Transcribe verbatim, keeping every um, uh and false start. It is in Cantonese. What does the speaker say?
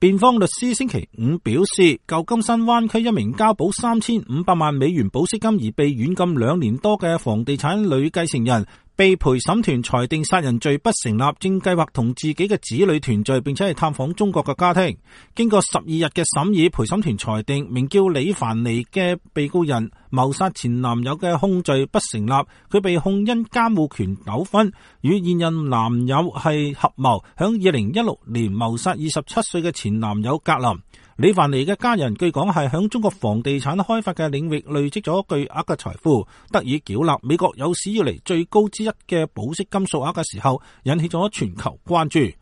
辯方律師星期五表示，舊金山灣區一名交保三千五百萬美元保釋金而被軟禁兩年多嘅房地產女繼承人，被陪審團裁定殺人罪不成立，正計劃同自己嘅子女團聚，並且係探訪中國嘅家庭。經過十二日嘅審議，陪審團裁定名叫李凡尼嘅被告人謀殺前男友嘅控罪不成立，佢被控因監護權糾紛與現任男友係合謀，響二零一六年謀殺二十七歲嘅前男友格林。李凡尼嘅家人據講係響中國房地產開發嘅領域累積咗巨額嘅財富，得以繳納美國有史以嚟最高之一嘅保釋金數額嘅時候，引起咗全球關注。